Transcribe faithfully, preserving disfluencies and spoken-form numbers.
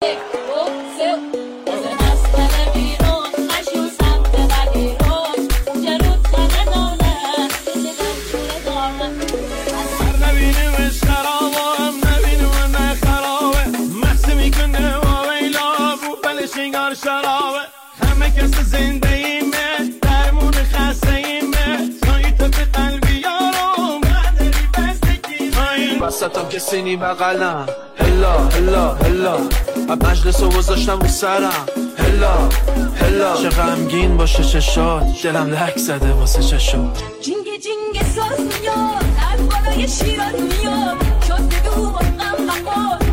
شرابه همه کس زنده ایمه درمون خسته ایمه توی تو به قلبی یارو نداری بستگی بستم که سینی بقلم هلا هلا هلا مجلس رو گذاشتم رو سرم هلا هلا چه غمگین باشه چشات دلم لک زده واسه چشات جینگ جینگ ساز میاد در بالای شیراز میاد شد بگو با غم بخور